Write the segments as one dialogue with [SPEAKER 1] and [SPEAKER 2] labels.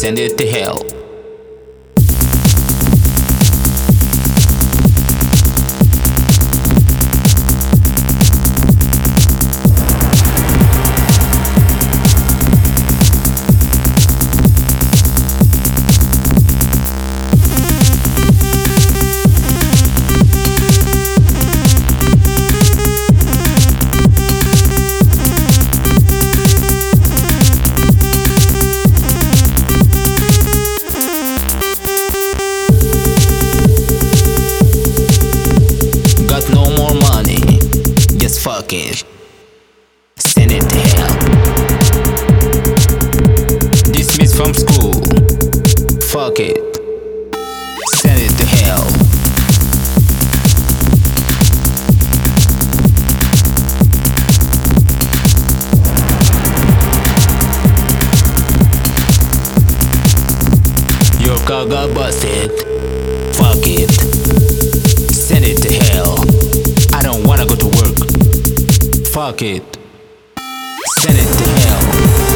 [SPEAKER 1] send it to hell. Fuck it, send it to hell. Dismissed from school. Fuck it, send it to hell. Your car got busted. Fuck it, send it to hell. I don't wanna go to work. Fuck it, send it to hell.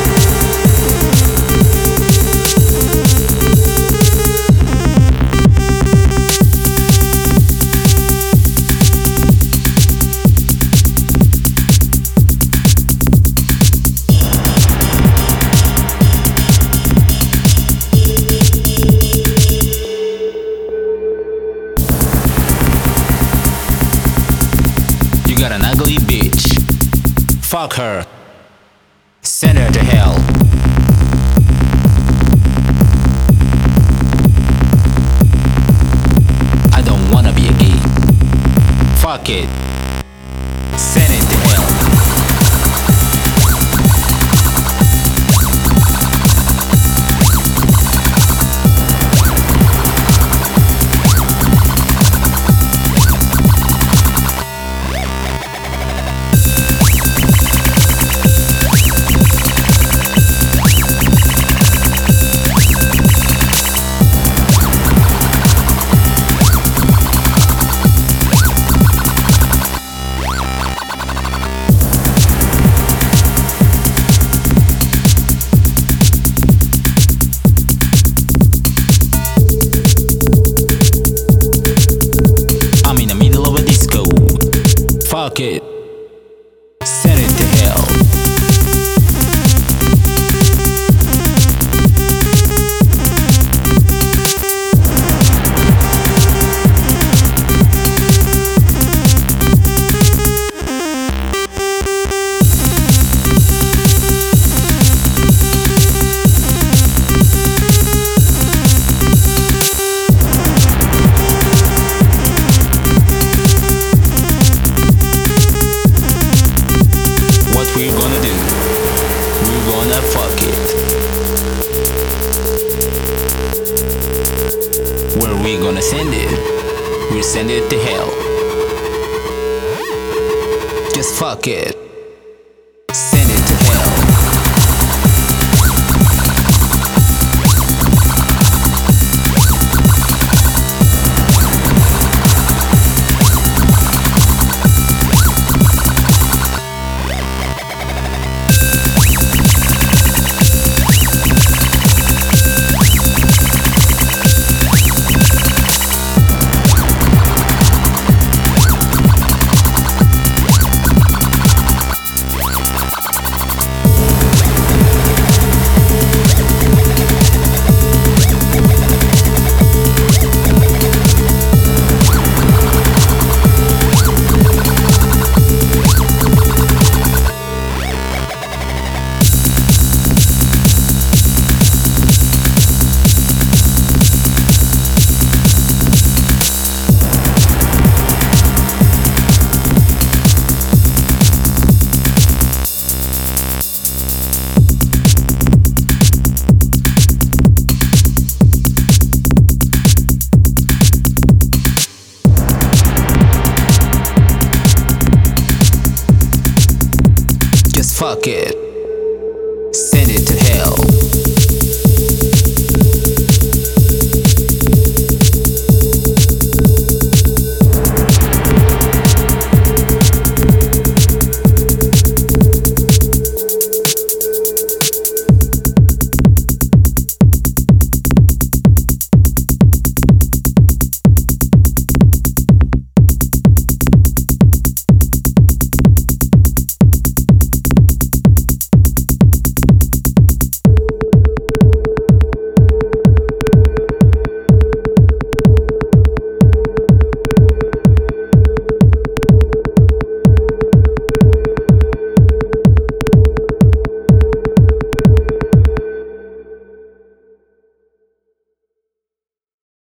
[SPEAKER 1] You got an ugly bitch. Fuck her. Send her to hell. I don't wanna be a gay. Fuck it. Send it to hell. Fuck it, send it to hell. Fuck it. Where we gonna send it? We'll send it to hell. Just fuck it.